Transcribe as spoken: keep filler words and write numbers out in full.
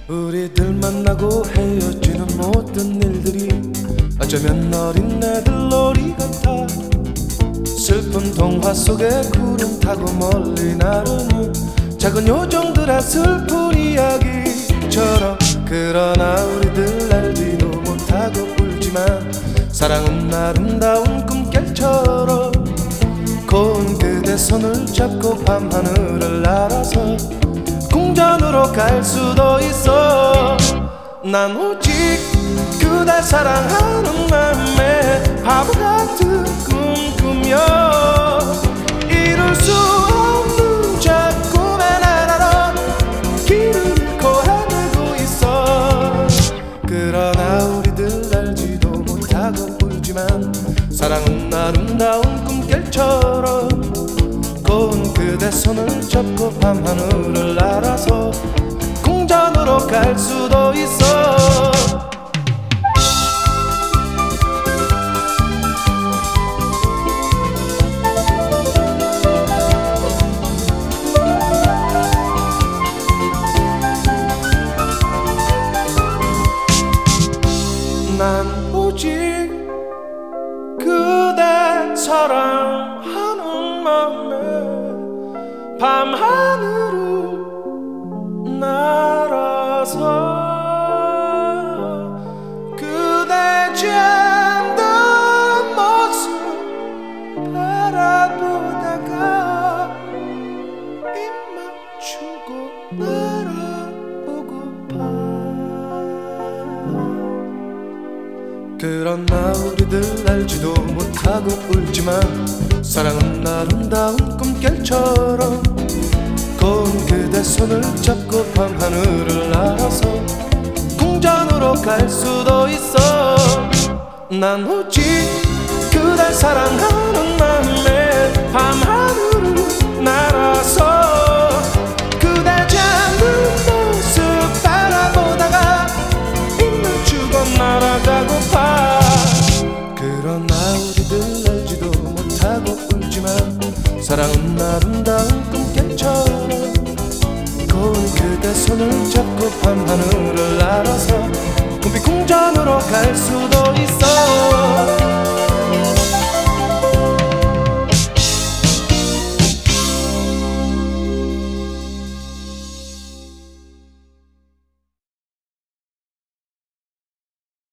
우리들 만나고 헤어지는 모든 일들이 어쩌면 어린애들 놀이 같아. 슬픈 동화 속에 구름 타고 멀리 나르는 작은 요정들의 슬픈 이야기처럼. 그러나 우리들 알지도 못하고 울지만 사랑은 아름다운 꿈결처럼. 고운 그대 손을 잡고 밤하늘을 날아서 궁전으로 갈 수도 있어. 난 오직 그댈 사랑하는 맘에 바보 같은 꿈 꾸며 이룰 수 없는 저 꿈의 나라로 길을 잃고 헤매고 있어. 그러나 우리들 알지도 못하고 울지만 사랑은 아름다운 꿈결처럼. 고운 그대 손을 잡고 밤하늘을 날아서 궁전으로 갈 수도 있어. 난 오직 그대 사랑하는 맘에 밤하늘을 날아서 그대 잠든 모습 바라보다가 입 맞추고 날아오고파. 그러나 우리들 알지도 못하고 울지만 사랑은 아름다운 꿈결처럼. 고운 그대 손을 잡고 밤하늘을 날아서 궁전으로 갈 수도 있어. 난 오직 그댈 사랑하는 맘에 밤하늘을 날아서 그대 잠든 모습 바라보다가 입 맞추고 날아가고파. 그러나 우리들 알지도 못하고 울지만 사랑은 아름다운 꿈결처럼. 고운 그대 손을 잡고 밤하늘을 날아서 꿈빛 궁전으로 갈 수도 있어.